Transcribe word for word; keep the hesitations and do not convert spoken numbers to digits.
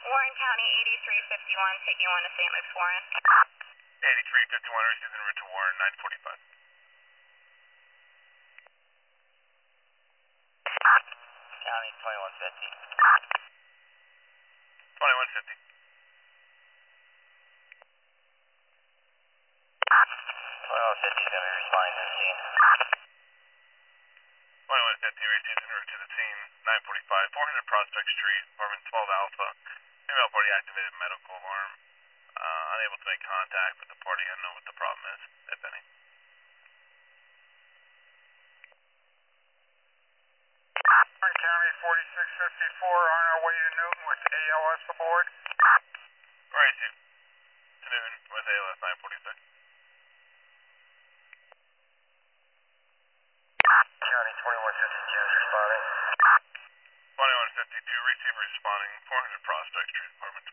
Warren County eighty-three fifty-one, taking one to Saint Luke's Warren. eighty-three fifty-one, receiving route to Warren, nine forty-five. County twenty-one fifty. twenty-one fifty. twenty-one fifty is going to be responding to the scene. twenty-one fifty, receiving en route to the scene, nine forty-five, four hundred Prospect Street, apartment twelve Alpha. Female party activated medical alarm. Uh, unable to make contact with the party. I don't know what the problem is, if any. Warren County forty-six fifty-four, on our way to Newton with A L S aboard. Right, to Newton with A L S nine forty-six. County twenty-one fifty-two is responding. twenty-one fifty-two, receiver responding, four hundred Prospect Street, apartment